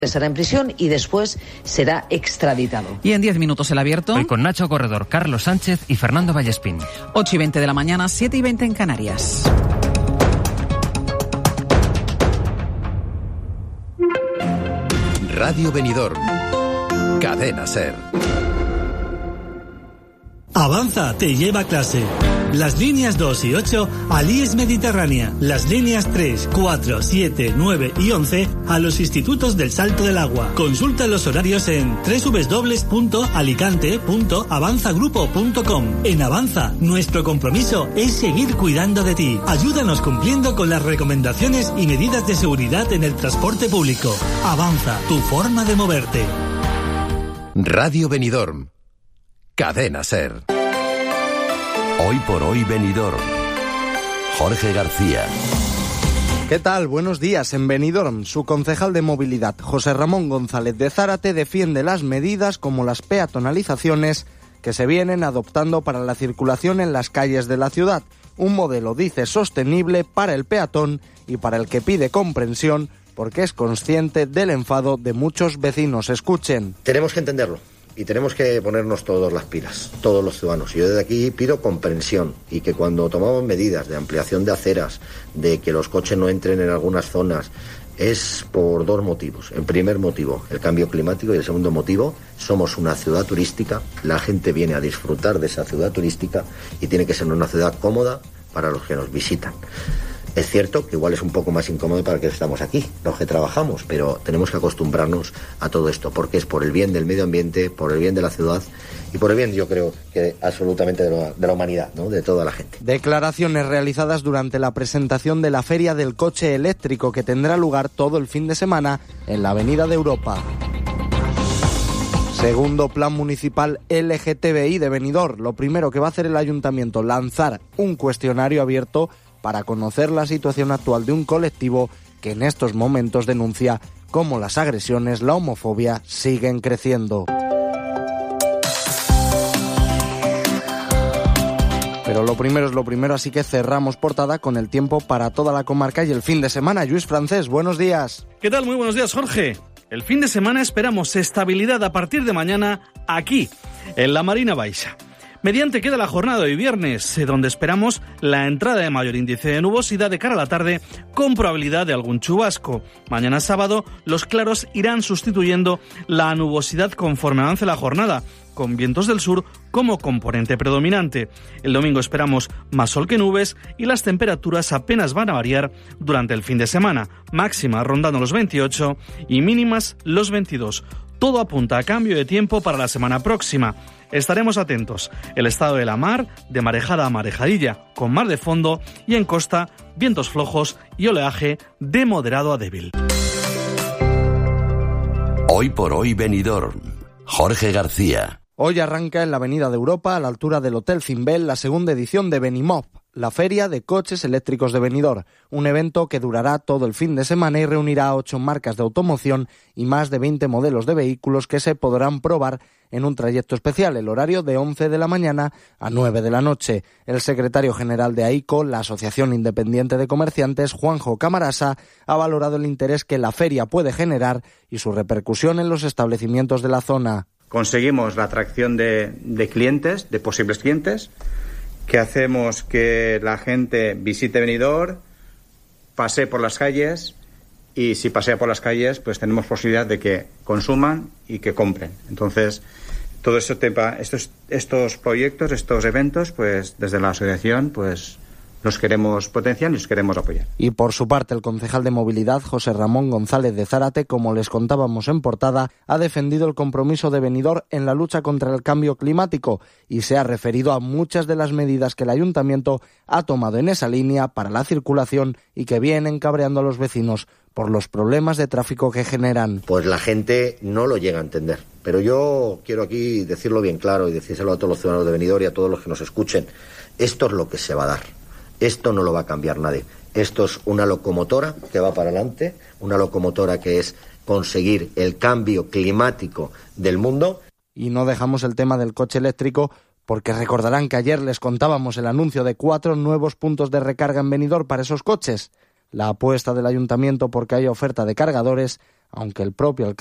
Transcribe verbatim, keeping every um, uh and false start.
Estará en prisión y después será extraditado. Y en diez minutos el abierto. Hoy con Nacho Corredor, Carlos Sánchez y Fernando Vallespín. ocho y veinte de la mañana, siete y veinte en Canarias. Radio Benidorm. Cadena SER. Avanza te lleva a clase. Las líneas dos y ocho al I E S Mediterránea. Las líneas tres, cuatro, siete, nueve y once a los institutos del Salto del Agua. Consulta los horarios en doble u doble u doble u punto alicante punto avanzagrupo punto com. En Avanza, nuestro compromiso es seguir cuidando de ti. Ayúdanos cumpliendo con las recomendaciones y medidas de seguridad en el transporte público. Avanza, tu forma de moverte. Radio Benidorm. Cadena SER. Hoy por hoy Benidorm. Jorge García. ¿Qué tal? Buenos días. En Benidorm, su concejal de movilidad, José Ramón González de Zárate, defiende las medidas como las peatonalizaciones que se vienen adoptando para la circulación en las calles de la ciudad. Un modelo, dice, sostenible para el peatón y para el que pide comprensión porque es consciente del enfado de muchos vecinos. Escuchen. Tenemos que entenderlo. Y tenemos que ponernos todos las pilas, todos los ciudadanos. Yo desde aquí pido comprensión y que cuando tomamos medidas de ampliación de aceras, de que los coches no entren en algunas zonas, es por dos motivos. El primer motivo, el cambio climático, y el segundo motivo, somos una ciudad turística, la gente viene a disfrutar de esa ciudad turística y tiene que ser una ciudad cómoda para los que nos visitan. Es cierto que igual es un poco más incómodo para los que estamos aquí, los que trabajamos, pero tenemos que acostumbrarnos a todo esto, porque es por el bien del medio ambiente, por el bien de la ciudad y por el bien, yo creo, que absolutamente de la, de la humanidad, ¿no? De toda la gente. Declaraciones realizadas durante la presentación de la Feria del Coche Eléctrico, que tendrá lugar todo el fin de semana en la Avenida de Europa. Segundo plan municipal L G T B I de Benidorm. Lo primero que va a hacer el ayuntamiento, lanzar un cuestionario abierto para conocer la situación actual de un colectivo que en estos momentos denuncia cómo las agresiones, la homofobia siguen creciendo. Pero lo primero es lo primero, así que cerramos portada con el tiempo para toda la comarca y el fin de semana. Luis Francés, buenos días. ¿Qué tal? Muy buenos días, Jorge. El fin de semana esperamos estabilidad a partir de mañana aquí, en la Marina Baixa. Mediante queda la jornada de hoy viernes, donde esperamos la entrada de mayor índice de nubosidad de cara a la tarde con probabilidad de algún chubasco. Mañana sábado los claros irán sustituyendo la nubosidad conforme avance la jornada, con vientos del sur como componente predominante. El domingo esperamos más sol que nubes y las temperaturas apenas van a variar durante el fin de semana, máximas rondando los veintiocho y mínimas los veintidós. Todo apunta a cambio de tiempo para la semana próxima. Estaremos atentos. El estado de la mar, de marejada a marejadilla, con mar de fondo y en costa, vientos flojos y oleaje de moderado a débil. Hoy por hoy Benidorm. Jorge García. Hoy arranca en la Avenida de Europa, a la altura del Hotel Cimbel, la segunda edición de Benimob, la Feria de Coches Eléctricos de Benidorm, un evento que durará todo el fin de semana y reunirá a ocho marcas de automoción y más de veinte modelos de vehículos que se podrán probar en un trayecto especial, el horario de once de la mañana a nueve de la noche. El secretario general de A I C O, la Asociación Independiente de Comerciantes, Juanjo Camarasa, ha valorado el interés que la feria puede generar y su repercusión en los establecimientos de la zona. Conseguimos la atracción de, de clientes, de posibles clientes, que hacemos que la gente visite Benidorm, pase por las calles y si pasea por las calles pues tenemos posibilidad de que consuman y que compren. Entonces, todo eso tema, estos, estos proyectos, estos eventos, pues desde la asociación pues los queremos potenciar y los queremos apoyar. Y por su parte, el concejal de Movilidad, José Ramón González de Zárate, como les contábamos en portada, ha defendido el compromiso de Benidorm en la lucha contra el cambio climático y se ha referido a muchas de las medidas que el ayuntamiento ha tomado en esa línea para la circulación y que vienen cabreando a los vecinos por los problemas de tráfico que generan. Pues la gente no lo llega a entender. Pero yo quiero aquí decirlo bien claro y decírselo a todos los ciudadanos de Benidorm y a todos los que nos escuchen. Esto es lo que se va a dar. Esto no lo va a cambiar nadie. Esto es una locomotora que va para adelante, una locomotora que es conseguir el cambio climático del mundo. Y no dejamos el tema del coche eléctrico porque recordarán que ayer les contábamos el anuncio de cuatro nuevos puntos de recarga en Benidorm para esos coches. La apuesta del ayuntamiento porque haya oferta de cargadores aunque el propio alcalde